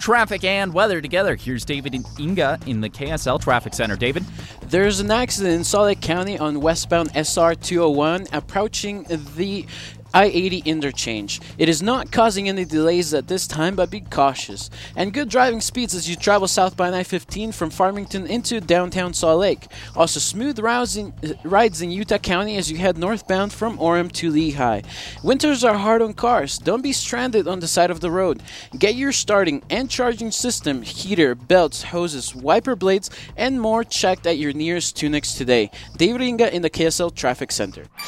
traffic and weather together. Here's David and Inga in the KSL Traffic Center. David? There's an accident in Salt Lake County on westbound SR 201 approaching the I-80 interchange. It is not causing any delays at this time, but be cautious. And good driving speeds as you travel southbound I-15 from Farmington into downtown Salt Lake. Also smooth rides in Utah County as you head northbound from Orem to Lehigh. Winters are hard on cars. Don't be stranded on the side of the road. Get your starting and charging system, heater, belts, hoses, wiper blades, and more checked at your nearest Tunex today. David Inga in the KSL Traffic Center.